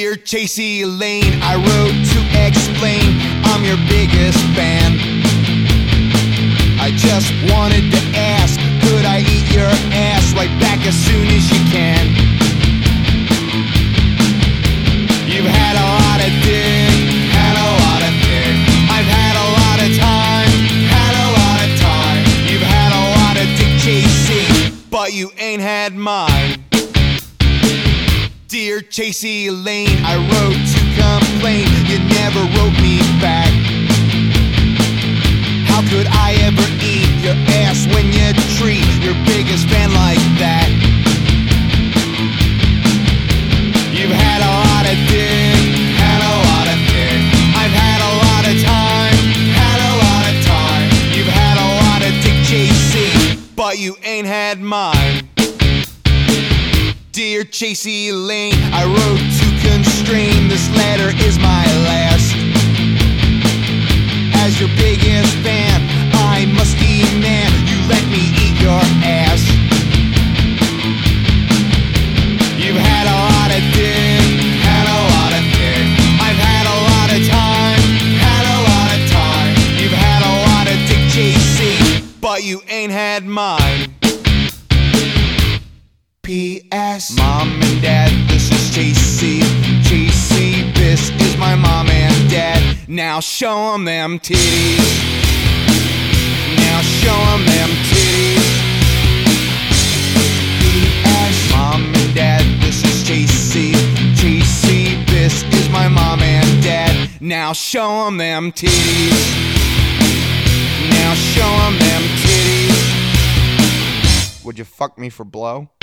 Dear Chasey Lane, I wrote to explain I'm your biggest fan. I just wanted to ask, could I eat your ass right back as soon as you can? You've had a lot of dick, had a lot of dick. I've had a lot of time, had a lot of time. You've had a lot of dick, Chasey, but you ain't had mine. Dear Chasey Lane, I wrote to complain, you never wrote me back. How could I ever eat your ass when you treat your biggest fan like that? You've had a lot of dick, had a lot of dick. I've had a lot of time, had a lot of time. You've had a lot of dick, Chasey, but you ain't had mine. Dear Chasey Lane, I wrote to constrain, this letter is my last. As your biggest fan, I must demand you let me eat your ass. You've had a lot of dick, had a lot of dick. I've had a lot of time, had a lot of time. You've had a lot of dick, Chasey, but you ain't had mine. P.S. Mom and Dad, this is Chasey. Chasey, this is my mom and dad. Now show 'em them titties. Now show 'em them titties. P.S. Mom and Dad, this is Chasey. Chasey, this is my mom and dad. Now show 'em them titties. Now show 'em them titties. Would you fuck me for blow?